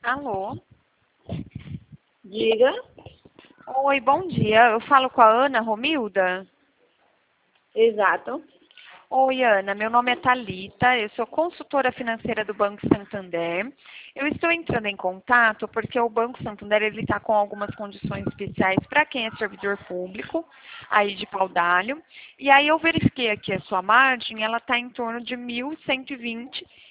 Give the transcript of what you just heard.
Alô? Diga. Oi, bom dia. Eu falo com a Ana Romilda? Exato. Oi, Ana. Meu nome é Thalita. Eu sou consultora financeira do Banco Santander. Eu estou entrando em contato porque o Banco Santander ele está com algumas condições especiais para quem é servidor público, aí de Paudalho. E aí eu verifiquei aqui a sua margem, ela está em torno de 1.120